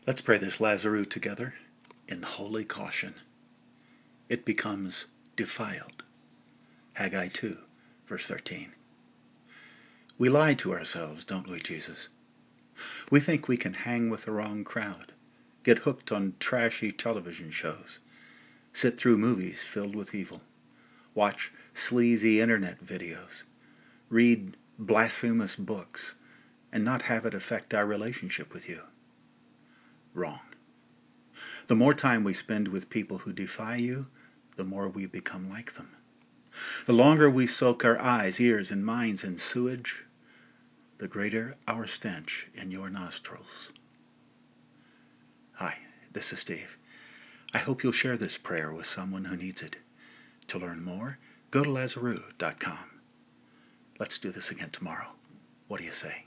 Let's pray this Lazarus together in holy caution. It becomes defiled. Haggai 2, verse 13. We lie to ourselves, don't we, Jesus? We think we can hang with the wrong crowd, get hooked on trashy television shows, sit through movies filled with evil, watch sleazy internet videos, read blasphemous books, and not have it affect our relationship with you. Wrong. The more time we spend with people who defy you, the more we become like them. The longer we soak our eyes, ears, and minds in sewage, the greater our stench in your nostrils. Hi, this is Steve. I hope you'll share this prayer with someone who needs it. To learn more, go to Lazarus.com. Let's do this again tomorrow. What do you say?